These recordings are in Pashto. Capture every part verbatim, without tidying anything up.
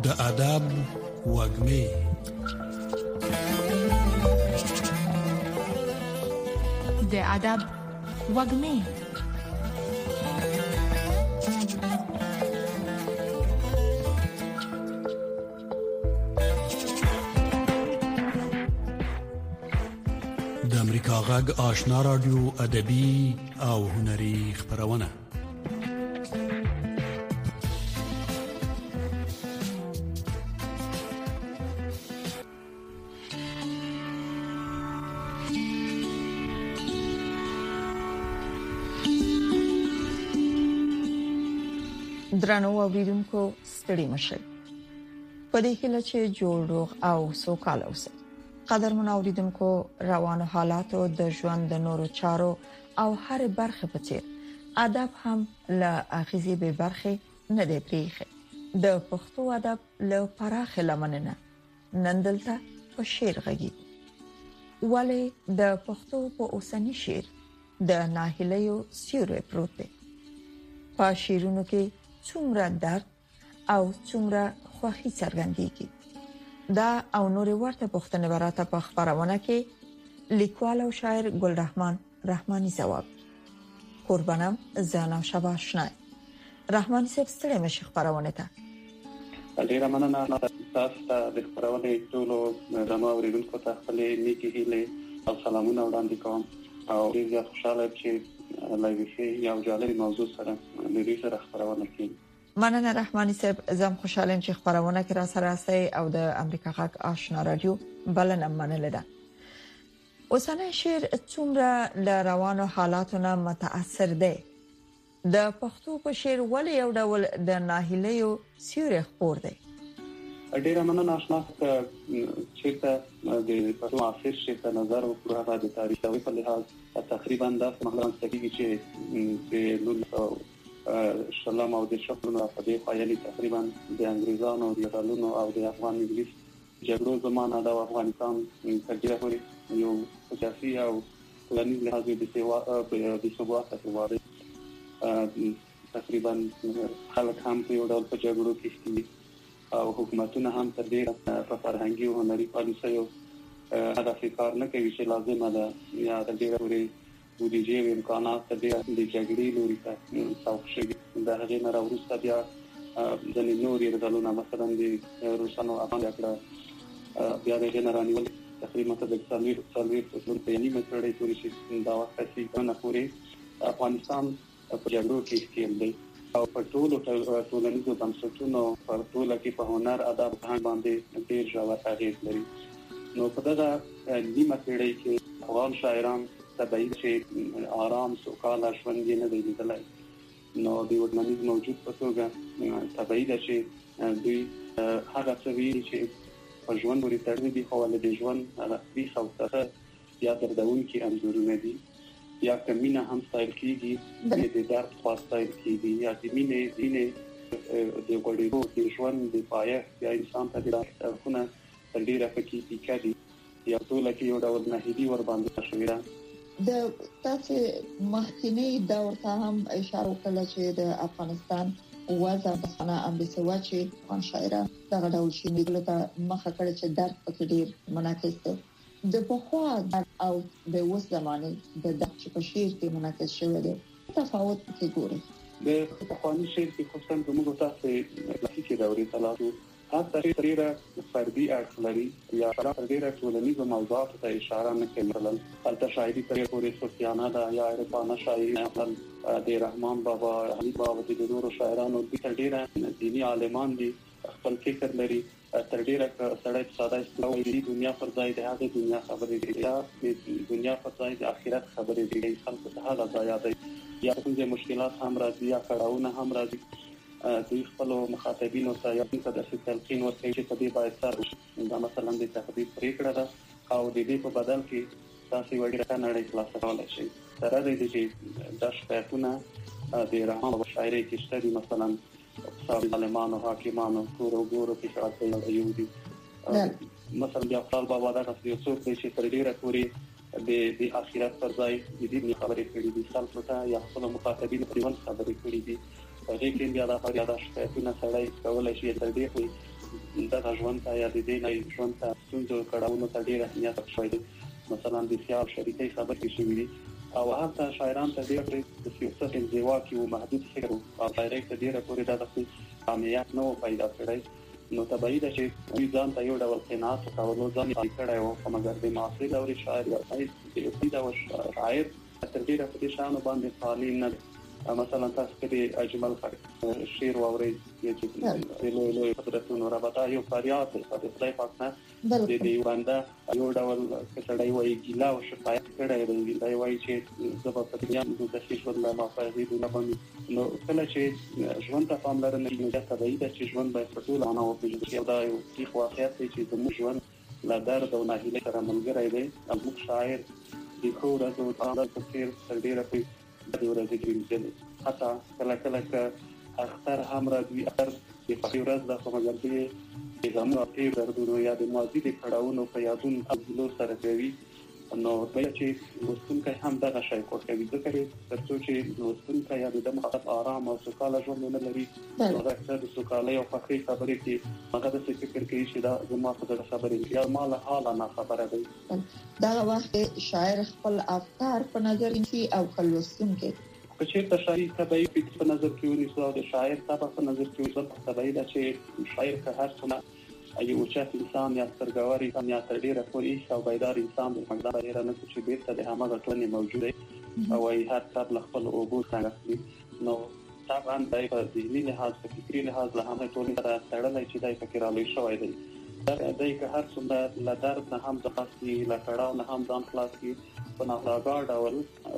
د ادب وږمې د ادب وږمې د امریکا غږ آشنا رادیو ادبي او هنري خبرونه درنو اوریدونکو ستړي مشئ په دې هیله چې جوړ روغ او سوکاله اوسئ. قدرمن اوریدونکو روانو حالاتو د ژوند د نورو چارو او هر برخه په څیر ادب هم له اغیزې به برخه نه دی پریخه. د پښتو ادب له پراخه لمننه نندلته په شعر غږی ولی د پښتو په اوسنی شعر د ناهیلیو سیوری پروت دی. په شعرونو کې څومره درد او څومره خوښي څرګندېږي. دا او نور ورته پوښتنې ورته په خبرونه کې لیکوال او شاعر ګل رحمان رحماني جواب. قربانم زانا شباشنای رحماني صاحب ستړي مشه خبرونه ته. ډیره مننه تاسو ته د خبرونه ټولو زموږ اوریدونکو ته خپل نیکی هیله او سلامونه وړاندې کوم او ډیر خوشاله چې لایوي یو جالب موضوع سره د دې سره خبرونه کوي. مننه رحماني صاحب، زم خوشاله یم چې خبرونه کې را سره استئ او د امریکا غږ آشنا رادیو بلنه منل ده. اوسنۍ شعر څومره ل روانو حالاتونو متاثر دی. د پښتو په شعر ولې یو ډول د ناهیلیو سیوری خپور دی. ډیره مننه آشنا چې ته د پښتو معاصر شعر ته نظر وکړه د تاریخي په لحاظ تقریبا د مهران سکیږي چې د نولسو شلم او د شپږم په دې خیالي تقریبا د انګریزانو د یرغلونو او د افغان انګلیس جګړو زمانه د افغانستان ترجیح لري یو سیاسي او ټولنیز لحاظ د سیوا د ثبات هیواد تقریبا خلک هم په یو ډول په جګړو کې دي او حکومتونه هم تر ډیره په فرهنګي او هنري پالیسیو هدف کار نه کوي چې لازمه ده یا د ډیره لري بودیجه او امکانات د جګړې لوري ته توقف شي. د هغې نه راوروسته بیا د نوري رضالونه مثلا د روسانو افغان جګړه بیا د جنرالي ول تقریبا د څلور څلور په یعنی مترډې پوری شي دا وخت چې کنه پوری افغانستان په جګړو کې استعمال دی او په ټولو ټولنیزو بنسټونو په ټوله کې په هنر ادب باندې ډېر ژور اغېز لري. نو په دغه نیمه پیړۍ کې افغان شاعران تبعید چې آرام سوکاله ژوند یې نه دی لیدلی نو د ورمنیز موجود په توګه تبعید چې دوی هغه څه ویلي چې په ژوند ورې تړلي دي خو ولې د ژوند هغه بیخ او څخه یا دردونکي انځورونه دي یا که مینه هم ستایل کېږي د درد خوا ستایل کېږي یا د مینې مینې د غوړېدو د ژوند د پایښت یا انسان ته د اړخونه ډېره پکې پیکه دي یا ټوله کې یو ډول ناهیلي ورباندې شوې ده. د تاسو مخکینی دور ته هم اشاره وکړه چې د افغانستان وضع د صنع امبسوا چې افغان شاعران دغه ډول شي دلته مخه کړي چې درد پکې ډیر منعکس دی. د پخوا او د اوس زمانه د دغه په شعر کې منعکس شوی دی. تفاوت کې ګوري. د پخوانی شعر کې خصوصا د موږ تاسو کلاسیکي دورې تلاسو حتی ډیره فردي اړخ لري یا ډیره ټولنیزو موضوعاتو ته اشاره نه کوي. مثلا البته شاعري پرې پورې سفیانه ده یا عرفانه شاعري مثلا د رحمان بابا علي بابا د نورو شاعرانو د ډیره دینی عالمان دي خپل فکر لري تر ډیره سړی ساده استوي دنیا پر ځای د هغه دنیا خبرې دي یا دنیا پر ځای د آخرت خبرې دي. خلک ته هغه ځای دی یا کومه مشکلات هم راځي یا کړهونه هم راځي دوی خپل مخاطبینو ته یو څه د تلقین ورکوي چې په دې باید سر دا مثلا د تقدیر پریکړه ده او د دې په بدل کې تاسو وړي نړۍ خلاص کولای شئ. تر دې چې د شپږونه د رحمان او شاعري کې شته مثلا ظالمانو حاکمانو کور او ګورو کې شاته یو دي مثلا بیا خپل بابا دا تاسو څو چې تر ډیره پوری د د اخرت پر ځای د دې خبرې کړې دي خلکو ته یا خپل مخاطبینو ته خبرې کړې دي. هغه کې بیا دا یاداشت په نه سړی کولای شي تر دې د ژوند ته یا د دې نه ژوند ته څنګه کړهونه ته ډیر اهمیت ورکړي. مثلا د سیاق شریکي خبرې شوې او هغه شاعران ته ډیر د سیاست انزوا کې او محدود فکر او ډایرکټ ډیر پورې د تخصص عامیت نو پیدا کړی نو تبعی د چې ځان ته یو ډول قناعت کولو ځان یې کړی او مګر د معاصر او شاعر یا د شاعر تر ډیره په دې شانو باندې تعلیم نه مثلا تاسو کې اجمل خان شعر واوري چې له له قدرتونو رابطه یو فریاد دی په خدای پاک نه د دې باندې یو ډول کټړای وایي ګیلا او شفاعت کړی دی دا وایي چې زبر په دې د تشخیص ولا مفاهیم نه باندې نو کله چې ژوند ته پاملرنه نه ده تبعی د چې ژوند باید په ټول انا او په دې دا یو تاریخ واقعیت دی چې زموږ ژوند لا درد او ناهیلي سره ملګری دی موږ شاعر د خو راځو تعالی په خیر تر ډیره په د ورځې کې حتی کله کله که اختر هم راځي اختر د فقیر ورځ د کومګرځي د زموږ په دردونو یا د ماضي د کړهونو په یادونو ابلو سره کوي نو بیا چې وستونکو هم دغه شی کوي ځکه ترڅو چې وستونکو یا د مخاطب آرام او سوکاله ژوند نه لري نو دا د سوکالۍ او فخري خبرې کې مګر د فکر کوي چې دا زما په دغه خبرې یا مال حاله نه خبره ده دا وخت شاعر خپل افکار په نظر نیسي او خلوستونکو چې د شاعر تبعی په نظر کې ونیسو د شاعر په نظر کې ونیسو تبعی دا چې شاعر که هر څونه ایو چې انسان یا سرګواري انسان یا تر ډیره پورې او بیدار انسان د مقدار ډیره نه چې بیرته د هغه ټولنې موجوده او هر څه خپل اوبو څنګه نو طبعا دای په ذهني لحاظ په فکری لحاظ له هغه ټولنې سره تړلای چې دای فکر علي شوی دی دا دای که هر څومره له درد نه هم ځخاستي له کړهو نه هم ځان خلاص کی په ناغاړ ډول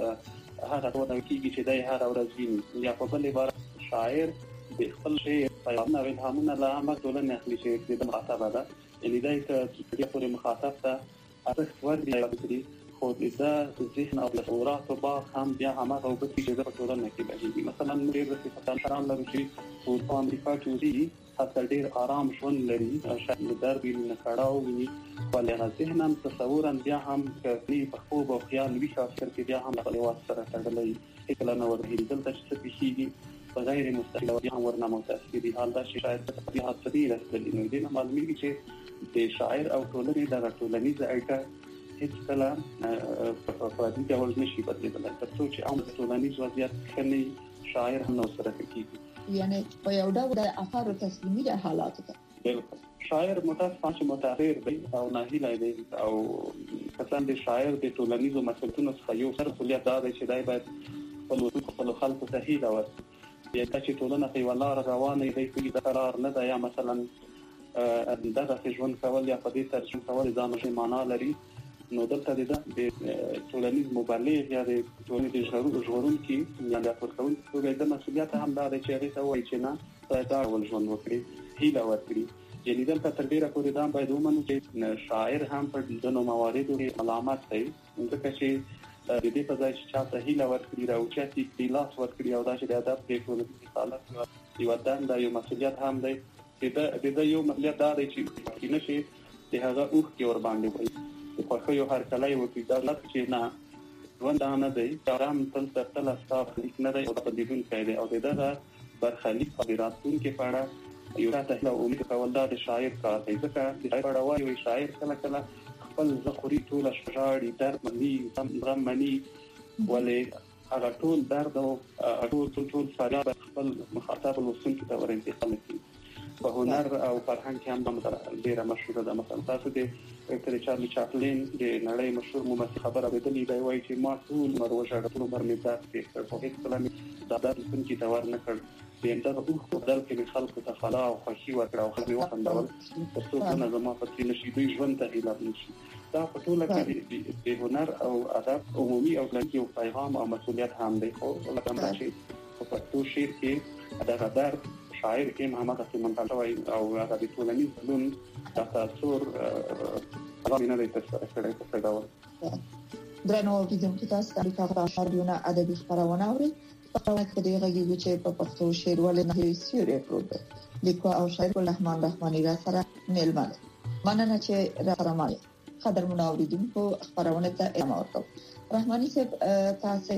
هغه ټول کیږي چې دای هر ورځ ویني یا په بل عبارت شاعر د خپل شی پیغام او الهامونه له هغه ټولنې اخلي چې د مخاطب ده یعنی دای ته چې په مخاطب ته ارزښت ورکړي خو دا ذهن او تصورات او باغ هم بیا هغه او په چې د ټولنې کې بهيږي مثلا موږ د افغانستان لرو چې په امریکا کې دي حتی ډیر آرام ژوند لري شاید در بین نه کړهو ویني ولې ذهن هم تصور بیا هم کوي په خوب او خیال وی شاعر کې بیا هم په لواد سره تړلې کله نو ورهي دلته چې پیږي غیر مستقل او هم ورنه متأثري حال دا چې شاعر په طبيعت سره راځي نو دې نه معلومیږي چې د شاعر او ټولنې د ټولنیز اړیکه هیڅ کله په فردي ډول نشي بدلېدلی ترڅو چې عام ټولنیز وضعیت خني شاعر هم نو سره کوي یعنی په یو ډول د افکار تسلیمي د حالات ته بالکل شاعر متاسفانه چې متاثر دی او ناهیلی دی او کسان د شاعر د ټولنیزو مسؤلیتونو څخه یو سر مسؤلیت دا دی چې دای باید خپل خپل خلکو ته هیله ورکړي یا چې ټولنه په ولار روانه دی په قرار نه ده یا مثلا دغه ژوند کول یا په دې ترجمه کول ځان شي معنا لري نو دلته د ټولنیز مبالغ یا د ټولنیز ژغورون کې یا د فرقون ټول د مسؤلیت هم دا دی چې هغه وایي چې نه دا ول ژوند وکړي هیله ورکړي یعنی دلته تر ډیره پورې دا باید ومنو چې شاعر هم په دغه مواردو کې علامات دی ځکه چې د دې په ځای چې چاته هیله ورکړي او چې اختلاف ورکړي او دا چې د ادب په ټولنیز حالت یو دند یو مسؤلیت هم دی چې د یو مسؤلیت دا دی چې کینه شي د هغه اوخ کې ور باندې وي په خو یو هر کله یو کې دا لږ چې نه ژوند نه دی آرام تل تل استاف نه دی او په دې دون کې دی او دغه برخلیک خبراتون کې پاړه یو ته له امید کول دا د شاعر کار دی ځکه چې شاعر راوایي شاعر کله کله خپل زخوري ټول شجاعي درد مني غم مني ولې هغه ټول درد او ټول ټول فریاد خپل مخاطب لوستونکو ته ورنتقال کوي په هنر او فرهنګ کې هم ډیره مشهوره ده مثلا تاسو د چارلي چاپلین د نړۍ مشهور ممثل خبره بدلی دی وایي چې ما ټول مروجه ټول عمر مې درد کې په هیڅ کلمه دا د لوستونکو ته ور نه کړ دا د اوخ په بدل کې خلکو ته خلا او خوشي ورکړه او خلک یې وخندول ترڅو څنګه زما په تیر نشي دوی ژوند ته هیله نشي دا په ټوله کې د هنر او ادب عمومي او لنډي او پیغام او مسؤلیت هم دی خو لکه چې په پښتو شعر کې دا غدار شاعر کې محمد حسین منطقوي او هغه د ټولنیز بدلون د تاثیر هغه نه لري تر څو په ډول درنو اوریدونکو تاسو د کاغذ شاعرونه ادبي خبرونه اورئ په وخت کې غږیږي چې په پښتو شعر ولې نه سیوري پروت لیکو او شاعر رحمان رحماني را سره نیلمه مننه چې را سره مالي قدر منوریدونکو خبرونه ته ادامه ورکړو رحماني صاحب تاسو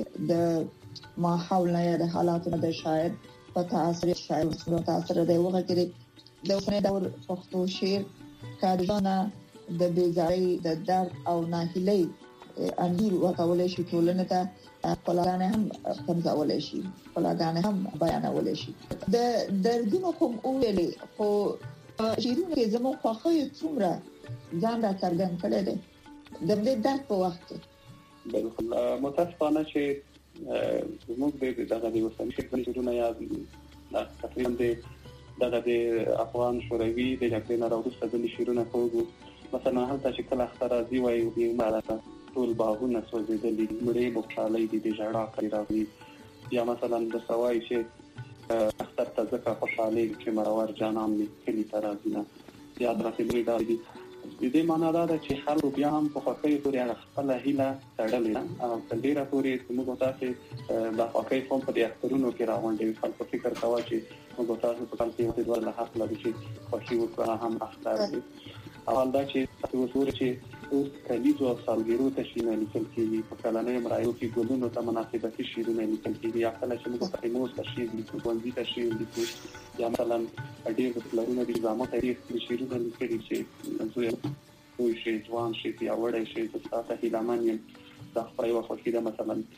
د ماحول نه د حالاتو د شاعر په تاثیر شاعر په تاثیر د وګړي د اوسنۍ دور پښتو شعر کارونه د بیزارۍ د درد او ناهیلۍ انځور ورکولای شي، ټولنه ته خپلانه هم کمزولای شي، خپلانه هم بیانولای شي. د دردونو کوم اولې خو شیرونه کې زموږ خوخه څومره ځان را څرګند کړی دی د دې درد په وخت کې. بالکل متاسفانه چې زموږ د دغه د وسنۍ شیرونه یا تقریبا دغه د افغان شوروي د جګړې نه راوروسته د شیرونه کوو، مثلا هلته چې کله اختر راځي وایي یو ماراته ټول باغونه سوځېدلي دي، مړې بوخالۍ دي، د ژړا کوي راغلي، یا مثلا د سوای چې اختر ته ځکه خوشحالي چې مرور جانان می کلی ته راځي نه یا درته مړي دي. د دې معنا دا ده چې خلک بیا هم په خوښۍ پورې خپل هیله تړلې او تل ډیره پورې موږ تاسو د خوښۍ قوم په اخترونو کې راغونډې خلک فکر کاوه چې موږ تاسو په کال کې د ورله حق لري چې خوښي وکړه هم اختر دي. اول دا چې تاسو وګورئ چې اوس کلیزو او سالګرو ته شینه لیکل کېږي، په کلنۍ مرایو کې ګلونو ته مناسبتي شیرونه لیکل کېږي، یا کله چې موږ په موږ ته شیر لیکو، ګونځي ته شیر لیکو، یا مثلا ډېر د پلرونو د زامو ته ډېر شیرونه لیکل شي، زوی دوی شي ځوان شي یا وړي شي د تاسو هیلمان یم د خپل وخت کې دا مثلا د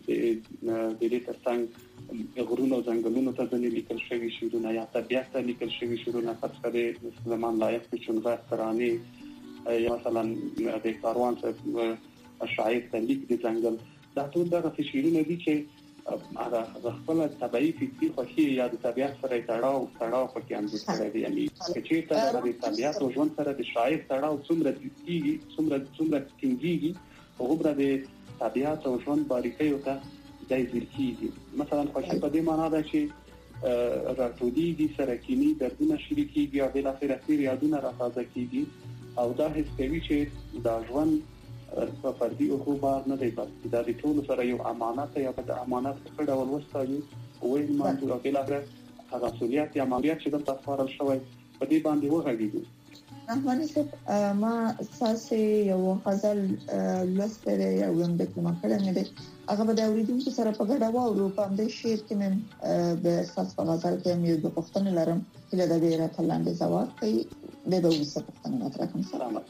دې ترڅنګ غرونو ځنګلونو ته ځنې لیکل شوی شیرونه یا طبيعت ته لیکل شوی شیرونه پس کړي زمان لایق چې څنګه ترانه یا مثلا د کاروان څخه شاعر ته لیک د ځنګل دا ټول دغه شیرونه دي چې هغه خپل طبيعي فکري خوشي یا د طبيعت سره تړاو تړاو پکې انځور کړی دی. یعنی چې ته د طبيعت او ژوند سره د شاعر تړاو څومره کیږي څومره څومره کیږي هغه د طبيعت او ژوند باریکیو ته ځای ورکیږي. مثلا خوشي په دې معنا ده چې راټولېږي سره کینی دردونه شریکيږي او د اخر اخر یادونه راځي کیږي او دا هیڅ کوي چې دا ژوند په فردي او خبر نه دی، بلکې دا د ټول سره یو امانت یا د امانت په ډول وستایي او یې منځو او بل اخر هغه مسؤلیت یا مالیات چې د تاسو شوی په دې باندې وغږیږي. رحماني صاحب ما ساسي یو غزل لسته یو هم د کومه کړه نه دی هغه به د اوریدونکو سره په ګډه واورو په دې شعر کې من به خاص په غزل کې مې د پښتون لرم چې د دې راتلند ځواب کوي د به وسه پښتون مطرح کوم سلام.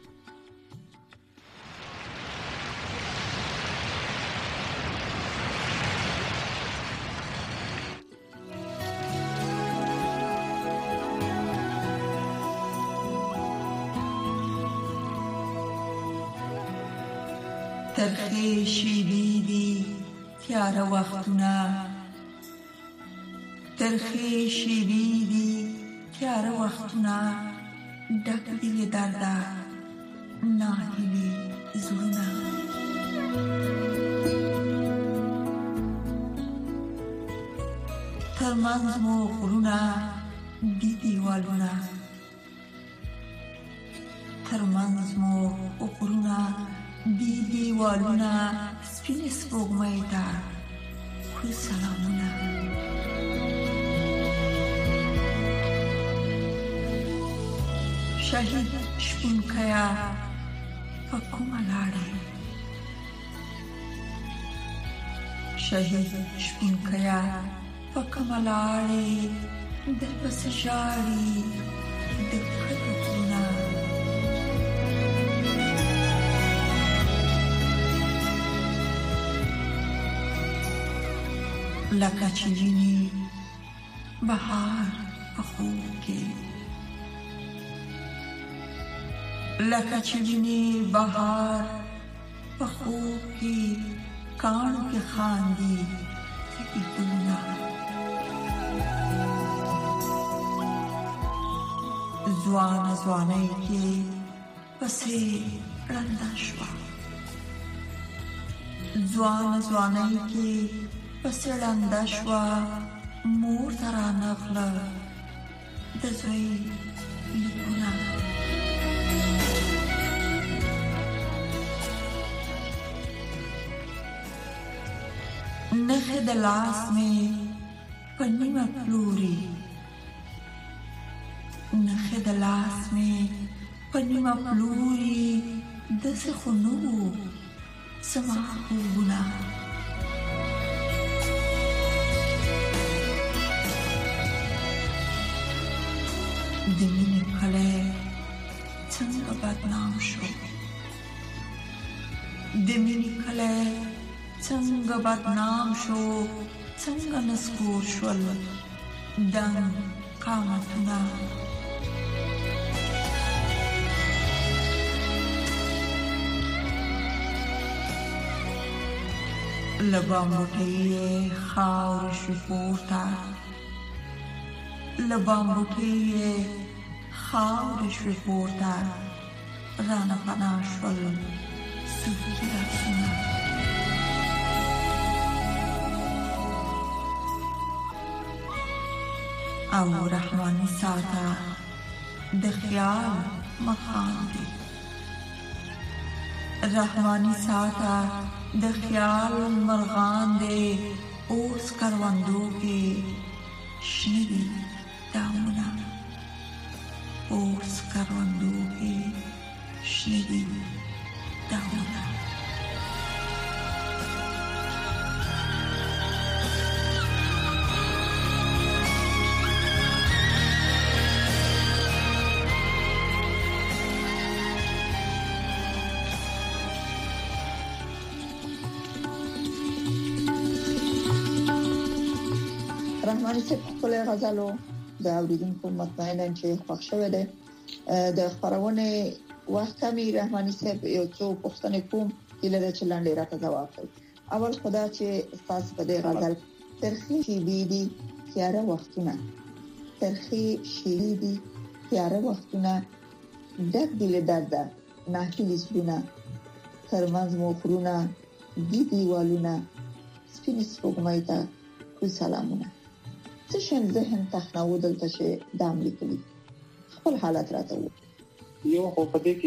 ترخې شیبې دي تیاره وختونه، ترخې شیبې دي تیاره وختونه، ډک دي له درده ناهیلي زړونه. ترمنځ مو غرونه دي دیوالونه، ترمنځ مو غرونه دی دیوالونه، سپین سپوږمۍ ته خو سلامونه. شهید شپونکیا په کومه لارې، شهید شپونکیا په کومه لارې د پس ژاړي د کړکونه. لکه چې ویني بهار په خوب کې، لکه چې ویني بهار په خوب کې، کاڼو کې خاندي تکي ګلونه. ځوان ځوانۍ کې پسې ړنده شوه، ځوان ځوانۍ کې پسې ړنده شوه، مور ته رانغله د زوی لیکونه. نخې د لاس مې په نیمه پلوري، نخې د لاس مې په نیمه پلوري، داسې خو نه وو زما خوبونه. مینې کلی څنګه بدنام شو، د مینې کلی څنګه بدنام شو، څنګه نسکور شول دنګ قامتونه. لبامبوټی خاور شوی پورته، لبامبوټی خاور شوی پورته، رانه پناه شول صوفي رقصونه. او رحماني ساته د خیال مخان دی، رحماني ساته د خیال مرغان دی. اوس کروندو کې شنه دي دامونه، اوس کروندو کې شنه دي دامونه. رحماني صاحب خپل غزلو د اوریدونکو مطمئناً چې خوښ شوه ده. د خبرونه وخت کمی رحماني صاحب یو څو پوښتنې کوم چې لږ چې لاندې راته جواب کړئ. اول خدا چې تاسو په دې غزل ترخی شي دي تیاره وختونه، ترخی شي دي تیاره وختونه، دک دل درد نه هیڅ زونه، ترمنځ مخرونه دي دیوالونه، سپین سپوږمۍ ته کو سلامونه. څه شین ذهن تخنو دلته چې دام لیکلي خپل حالت راته و. یو خو په دې کې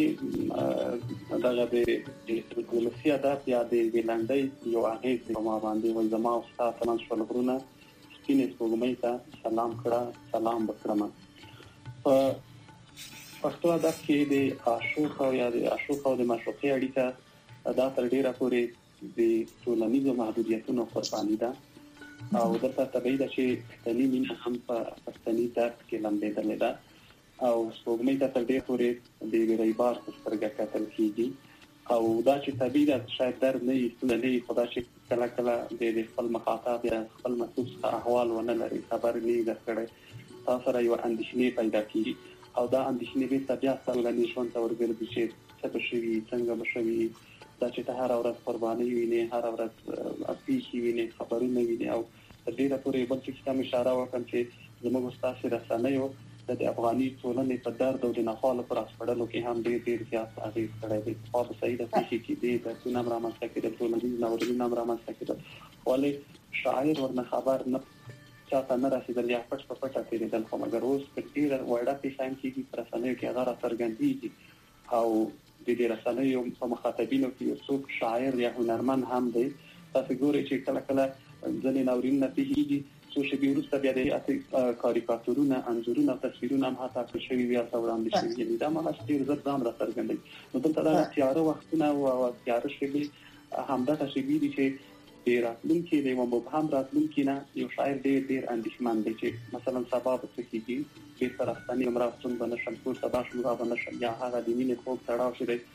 دغه د ولسی ادب یا د ویلانډي یو هغه په ما باندې وای زما او تاسو نن شول غرونه سپین سپوږمۍ ته سلام کړه، سلام وکړم. په پښتو ادب کې د عاشق او یا د عاشق او د معشوقې اړیکه دا تر ډیره پورې د ټولنیزو محدودیتونو قرباني ده او دلته طبیعي ده چې پښتني مینه هم په پښتني درد کې لمبېدلې ده او سپوږمۍ ته تر ډیره پورې د ویری بار په سترګه کتل کېږي او دا چې طبیعي ده شاید درد نه وي، ستونزه نه وي، خو دا چې کله کله د خپل مخاطب یا خپل مسؤل څخه احوال ونه لري، خبر نه یې درکړی، تاسو سره یو اندېښنې پیدا کېږي او دا اندېښنې بیرته بیا ټولنیز ژوند ته ورګرځي چې څه به شوي، څنګه به شوي، دا چې ته هر ورځ قرباني وینې، هر ورځ پیښې وینې، خبرونه وینې او تر ډیره پورې بل څه ته اشاره وکړم چې زموږ ستاسو رسنیو د افغاني ټولنې په درد او د ناخوالو پر اسپړلو کې هم ډېر ډېر زیات اغېز کړی دی. خو په صحیح د پیښې کې دی د سونام رامنځته کېدل، ټولنیز ناورینونه هم رامنځته کېدل، ولې شاعر ورنه خبر نه چاته نه رسېدل یا پټ په پټه تېرېدل. خو مګر اوس په ډېره وړه پیښه هم کېږي په رسنیو کې هغه راڅرګندېږي او د دې رسنیو په مخاطبینو کې یو څوک شاعر یا هنرمند هم دی. تاسو ګورئ چې کله کله ځینې ناورینونه پیښېږي څو شېبې وروسته بیا د کاریکاتورونه، انځورونه او تصویرونه هم حتی کړل شوي وي او وړاندې شوي دي. دا مهال ډېر زر ځان راڅرګندوي. نو دلته دا تیاره وختونه او تیاره شېبې همدغه شېبې دي چې د راتلونکي د یوه مبهم راتلونکي نه یو شاعر ډېر ډېر اندېښمن دی چې مثلا سبا به څه کېږي، بېرته راستنېږم راستون به نه شم، کور سبا شم را به نه شم، یا هغه د مینې خوږ تړاو چې دی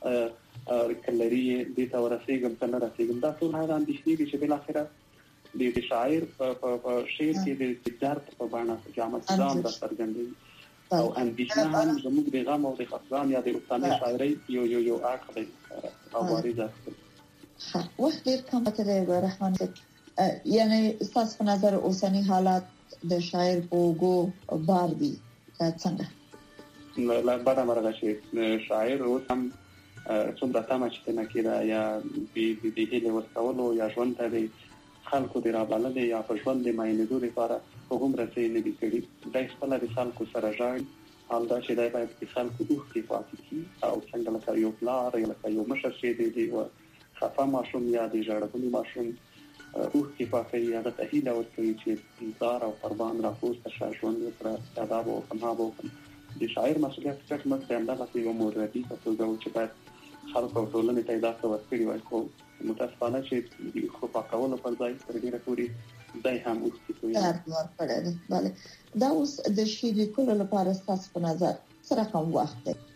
که لري یې دې ته ورسېږم که نه رسېږم. دا ټول هغه اندېښنې دي چې بالاخره د شاعر په شعر کې د درد په بڼه جامد ځان راڅرګندوي او اندېښنه هم زموږ د غم او د خفګان یا د اوسنۍ شاعرۍ یو یو یو اړخ دی او بارزه دی. وخت ډېر کم پاتې دی رحمان صاحب، یعنی ستاسو په نظر اوسنی حالات د شاعر په اوږو بار دي څنګه؟ لا بار مرغه چې شاعر اوس هم څومره تمه چې نه کېده یا د هیلې ورکولو یا ژوند ته د خلکو د رابللې یا په ژوند د مینېدو لپاره هغوم رسۍ نه دي کړي. دی خپله د خلکو سره ژاړي، حال دا چې دی باید د خلکو اوښکې پاکې کړي او څنګه لکه یو پلار یا لکه یو مشر چې د یوه خفه ماشوم یا د ژړغوني ماشوم اوښکې پاکوي، هغه ته هیله ورکوي چې زار او قربان راپورته شه، ژوند وکړه، ادب وکړم، ها به وکړم. د شاعر مسؤلیت چټ مټ دی همدغسې یو موربي په توګه و چې باید خلکو او ټولنې ته یې دا څه ورکړي وای. خو متاسفانه چې د اوښکو پاکولو پر ځای تر ډېره پورې دای هم اوسې کوي درد ورکړي. بله دا اوس د شعر لیکلو لپاره تاسو په نظر سره کوم وخت دی؟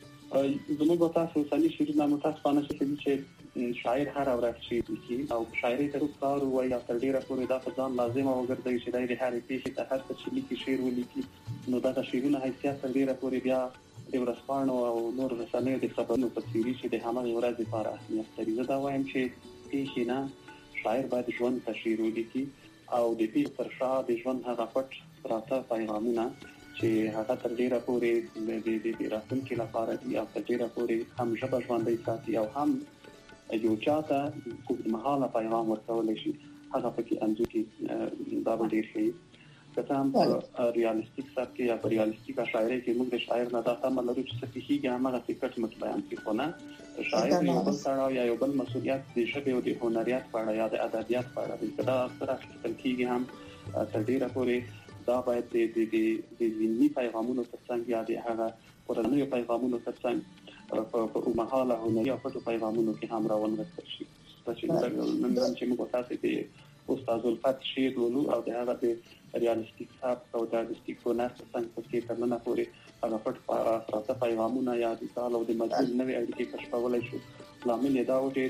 زموږ تاسو اوسنی شعرونه متاسفانه چې شاعر هر ورځ شعر لیکي او شاعري تر کار وایي او تر ډیره پورې دا په ځان لازم او ګرځي چې د هر پیښې ته هر څه چې لیکي شعر ولیکي نو دا د شعرونو حیثیت تر ډیره پورې بیا د ورسپانو او نور رسنیو د خبرونو په څیر چې د همغه ورځ لپاره اهمیت لري. زه دا وایم چې پیښې نه شاعر باید ژوند ته شعر ولیکي او د پیښې تر شا د ژوند هغه پټ پراته پیغامونه چې هغه تر ډیره پورې د دې د راتلونکي لپاره دی او تر ډیره پورې هم ژبه ژوندۍ ساتي او هم یو چاته کومه پیغام ورکول شي هغه پکې انځور کې دا به ډیر ښه کته هم ریالستیک سره کې یا ریالستیک شاعري کې موږ د شاعر نه دا تم لرو چې څه کیږي هغه فکر مت بیان کوي خو نه شاعر یو بل سره یا یو بل مسؤلیت د ژبې او د هنریت په اړه یا د ادبیات په اړه دا سره خپل کیږي هم تر ډیره پورې دا باید د د د ذهني پیغامونو ترڅنګ یا د هغه ورنوي پیغامونو ترڅنګ په مهاله هنري او په پیغامونو کې هم راوړل شي. چې نن چې موږ تاسو ته استاد الفت شعر ولو او د هغه د ریالستیک صاحب او د ریالستیک هنر څنګه چې ترنه پورې هغه پټ پراته پیغامونه یا د تعال او د مجهول نوې اړیکې کشفولای شو لامل دا و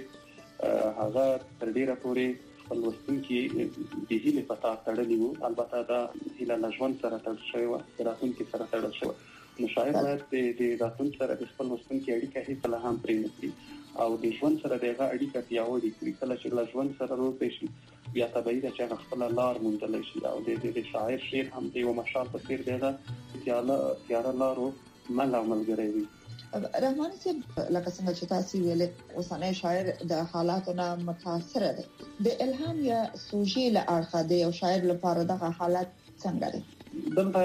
چې هغه تر ډیره پورې خپل وستونکي د هیله پتا تړلی وو. البته دا هیله لژوند سره تړل شوی و د راتلونکي سره تړل شوی. نو شاعر باید د راتلونکي سره د خپل وستونکي اړیکه هیڅ له هم پرې نه کړي او د ژوند سره دغه اړیکه پیاوړې کړي. کله چې لژوند سره روته شي بیا طبیعي ده چې خپل لار موندل شي او د شاعر شعر هم د یو مشال په څیر دغه تیاله تیار لارو مل او ملګری وي. رحمان صاحب لکه څنګه چې تاسو ویلې اوسنی شاعر د حالاتو نه متاثر دی. د الهام یا سوژې له اړخه دی او شاعر لپاره دغه حالت څنګه دی؟ دلته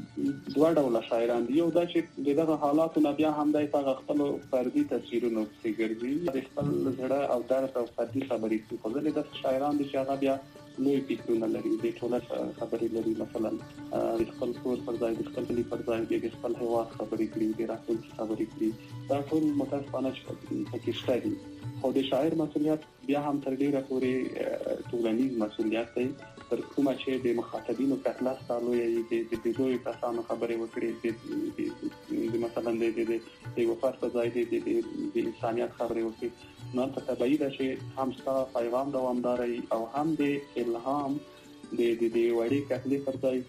دوه ډول شاعران دي. یو دا چې دغه حالاتو نه بیا هم دای په خپل فردي تصویرونو کې ګرځي د خپل زړه او درد او فردي خبرې کوي. خو ځلې د شاعران دي چې هغه بیا لوی فکرونه لري د ټولنې خبرې لري. مثلا د خپل کور پر ځای د خپل کلی پر ځای د خپل هیواد خبرې کوي د راتلونکي خبرې کوي. دا ټول متاسفانه چې پکې شته دي. خو د شاعر مسؤلیت بیا هم تر ډیره پورې ټولنیز مسؤلیت دی تر کومه چې د مخاطبینو په خلاص تعلق یې د د دوی کسانو خبرې وکړي د مثلا د د وفات په ځای د د انسانيت خبرې وکړي. نو ته طبيعي ده چې هم ستا پیغام دوامداري او هم د الهام د د د وړي کتلې پر ځای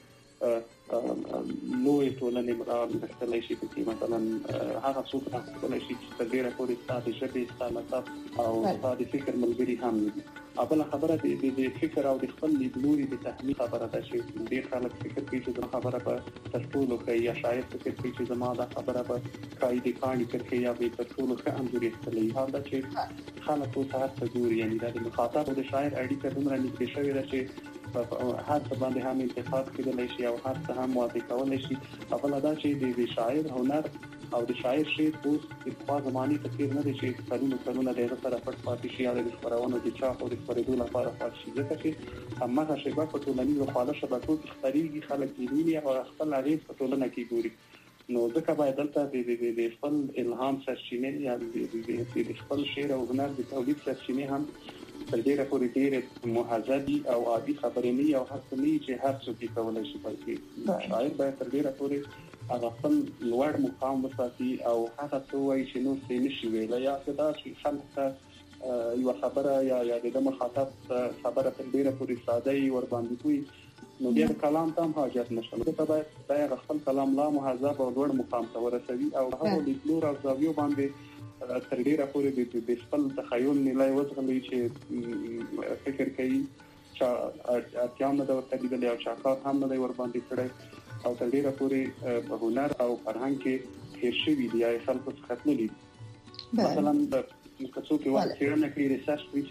لوی ټولنې مراد مختلفي شي چې مثلا هغه څوک چې شي چې ډیره پورې ستاسو شپې ستاسو او ستاسو فکر ملګری هم دي. اوبله خبره د د فکر او د خپل لیدلوري د تحلیل خبره ده چې ډیر خلک فکر کوي چې خبره په تاسو کوي یا شاید فکر کوي چې زما دا خبره په قاعده کاني کوي یا به تاسو له انځوري استلې هغه چې خلک په تاسو ګوري یعنی د مخاطب او د شاعر اړیکه دومره نږدې شوې ده چې هر څه باندې هم انتخاب کېدلی شي او هر څه هم واضح کولای شي. اوبله دا چې د شاعر هنر او د شاعر شعر اوس د خوا زماني تفسیر نه دي چې کلونه کلونه دغه سره پټ پاتې شي او د خبرونو د چاپ او د خبرېدو لپاره پاتې شي. ځکه چې همغه شیبه په ټولنیزو خواله شبکو کې خبرېږي خلک یې او خپل اغېز په ټولنه کې ګوري. نو ځکه باید دلته د خپل الهام سرچینې یا د خپل شعر او هنر د تولید سرچینې هم تر ډیره پورې ډیره مهذبي او عادي خبرې نه او هڅه نه چې هر څوک یې کولای شي. بلکې شاعر باید تر ډیره پورې هغه خپل لوړ مقام وساتي او هغه څه وایي چې نو څه نشي ویلای یا دا چې خلک ته یو خبره یا یا د مخاطب خبره تر ډیره پورې ساده ای ور باندې کوي نو بیا کلام ته هم حاجت نشته. نو ته باید دا خپل کلام لا مهذب او لوړ مقام ته ورسوي او هغه د لور او زاویو باندې تر ډیره پورې د خپل تخیل نه لای وځغلي چې فکر کوي چې اتیام نه د ورته لیدل او شاکار هم نه ور باندې کړي او تر ډیره پورې په هنر او فرهنګ کې هیر شوی دی یا خلکو څخه ختملی. مثلا د کڅو کې وخت چیرنه کوي ریسرچ کوي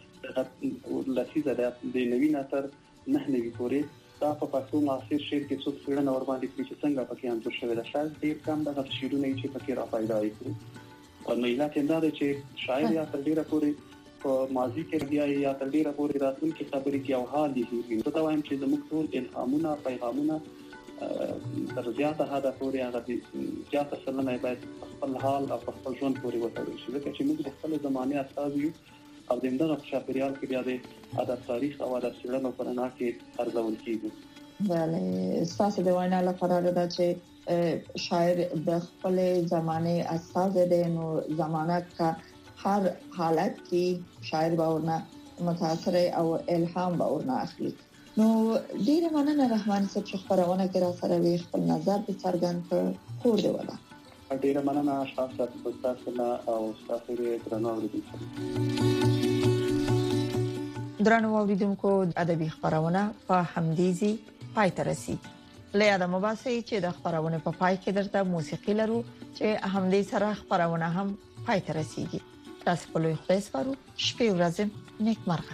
چې لسیزه د نوی نثر نه نوی پورې دا په پښتو معاصر شعر کې څو څېړنه ور باندې کوي چې څنګه پکې انځور شوی ده. شاید ډیر کم دغه شعرونه چې پکې را پیدا کیږي. نو علت دا دی چې شاعر یا تر ډیره پورې په ماضي کې بیا یا تر ډیره پورې راتلونکي خبرې کې او حال دي. نو دا وایم چې زموږ ټول الهامونه پیغامونه تر زیاته حده پورې هغه دي زیاته سلنه باید خپل حال او خپل ژوند پورې وتړل شي. ځکه چې موږ د خپل زمانه استاد یو او د دغه چاپیریال کې بیا د ادب تاریخ او ادب څېړنو په اړه کې ارزول کیږي. بله تاسو د وینا لپاره دا چې شاعر د خپل زمانه اساس دی نو زمانہ کا هر حالت کې شاعر باورنا متاثر او الهام باورنا اخلي. نو ډیر مننه رحمان صاحب چې خبرونه کې را سره وی خپل نظر په څرګند کړ. خور دی ولا ډیر مننه شخصا تاسو نه او تاسو یې درنو اوریدونکو. درنو اوریدونکو ادبي خبرونه په همدیزي پای ته رسیدي. له ادمه باسي چې د خبرونه په پای کې درته موسیقي لرو چې همدې سره خبرونه هم پای ته رسیدي. تاسو په لوی خدای سپارو. شپه ورځ نیکمرغه.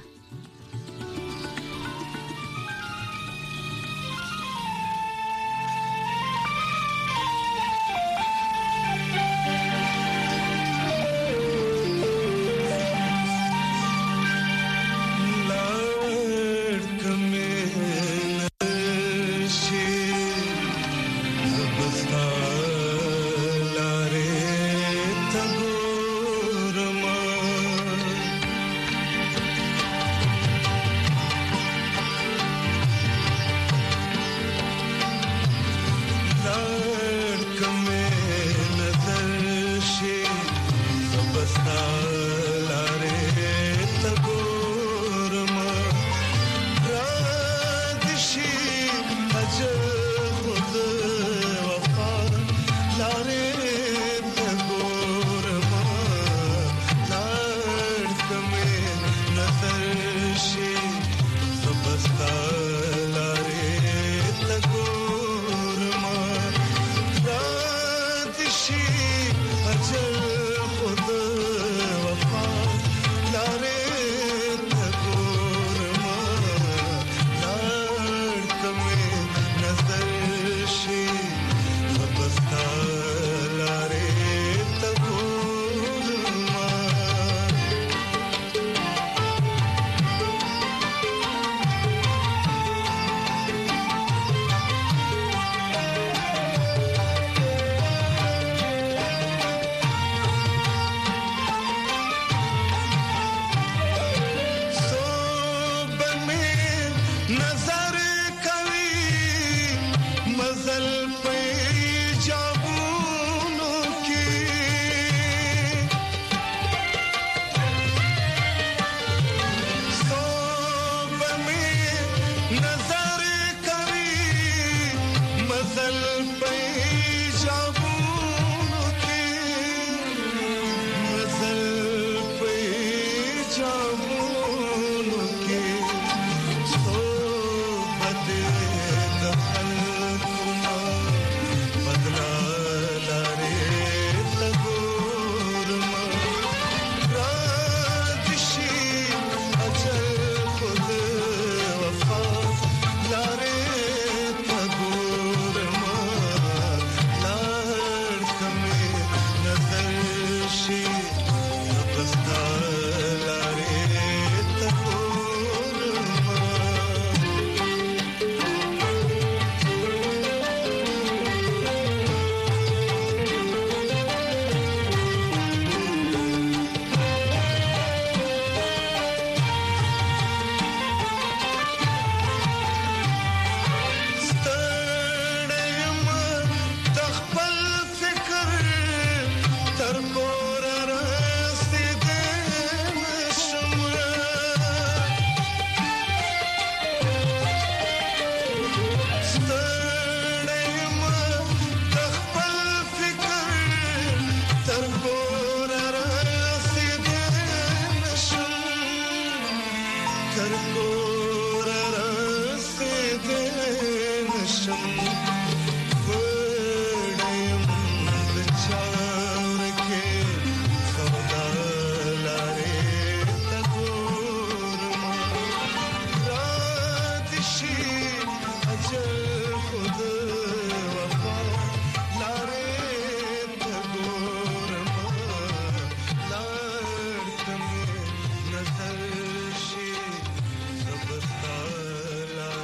Nazar